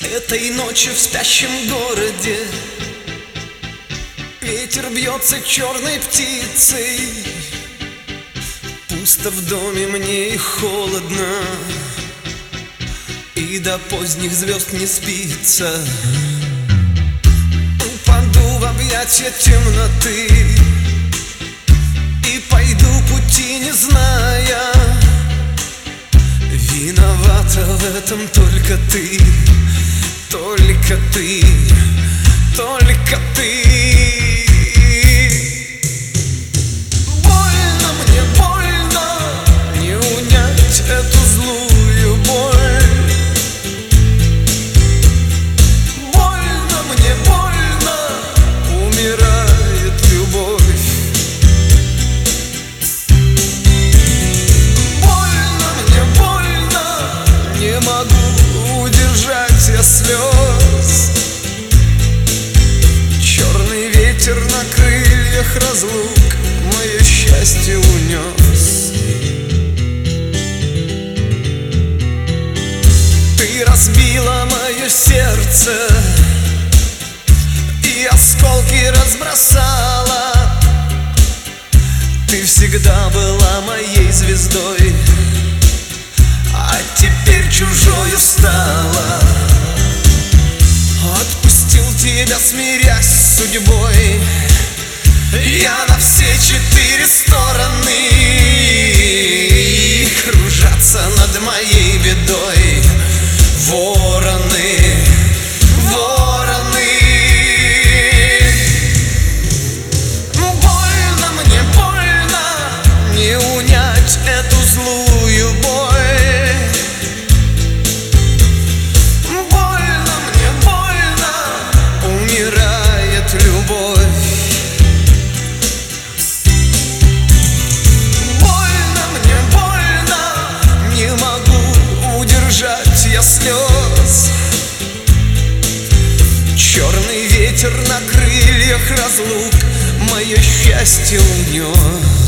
Этой ночью в спящем городе ветер бьется черной птицей. Пусто в доме мне и холодно, и до поздних звезд не спится. Упаду в объятия темноты и пойду пути не зная. Виновата в этом только ты, только ты, только ты. Больно мне, больно, не унять эту злую боль. Больно мне, больно, умирает любовь. Больно мне, больно, не могу удержать я слез. Черный ветер на крыльях разлук мое счастье унес. Ты разбила мое сердце и осколки разбросала. Ты всегда была моей звездой, а теперь чужою стала. Отпустил тебя, смирясь с судьбой, я на все четыре стороны. И кружатся над моей бедой вороны, вороны. Больно мне, больно, не унять эту злую боль. Я слез. Черный ветер на крыльях разлук мое счастье унес.